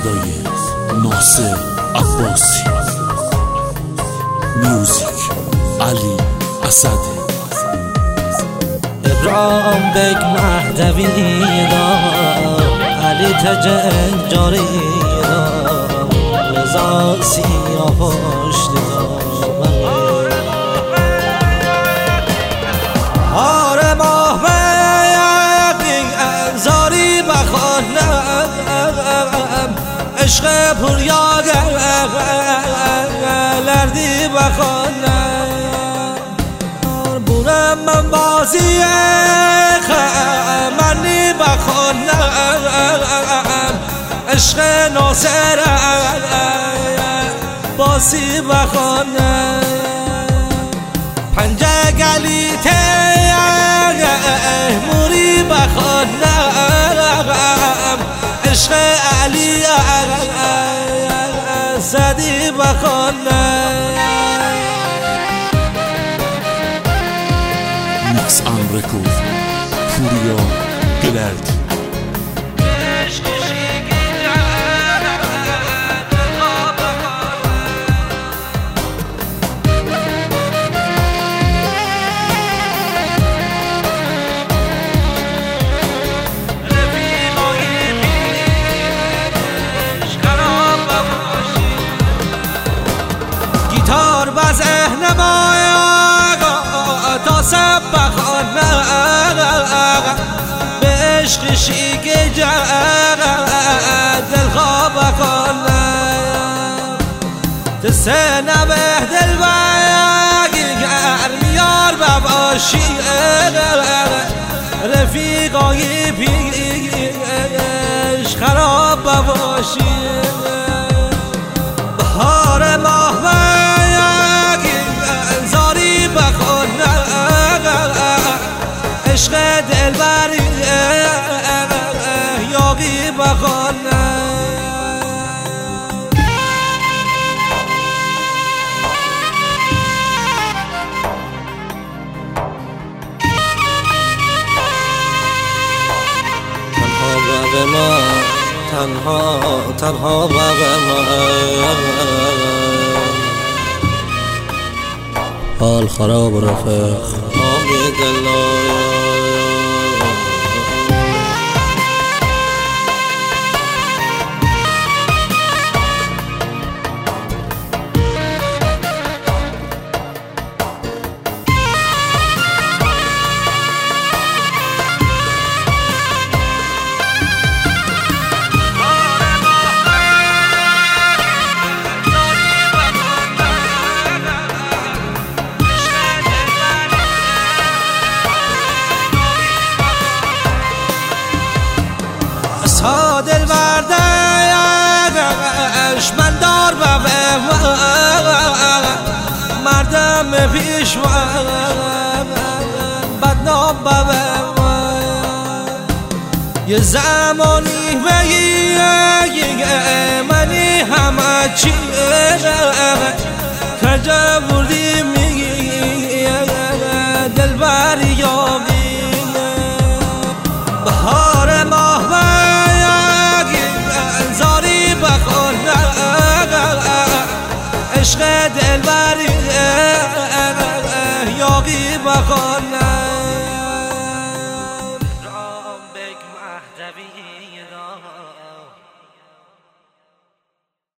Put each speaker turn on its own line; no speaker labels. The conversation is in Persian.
صدای ناصر عباسی، میوزیک علی اسد.
ابراهیم بک مهدوی دا، علی تجنجاری دا، رضا سیاه پشت دا. آره ماه بیقین انزاری بخوانم، عشق پوریاگر لردی بخوانم. بورم من بازی خمنی بخوانم، عشق ناصر باسی بخوانم. پنجه گلیته موری بخوانم، عشق علی اسدی بخوانم.
میکس ان رکورد پوریا گلردی.
گیتار به ذهن ما تا سب بخوانم، به عشق شیک دل خواب بخوانم. تسه نبه دل گرمیار بباشی، رفیقای پیش خراب بباشی. بهار ماه انزاری بخوانم، عشق دلبری یاقی بخوانم. تنها به ما حال خراب رفیق آمید الله. دل بردش من دار به مردم پیش بدنام به یه زمانی بگی منی همه چی کجا بردی میگی دل بری یابی. بهار ماه انزاری بخوانم، عشق دلبری یاقی بخوانم. ابراهیم بک مهدوی دا.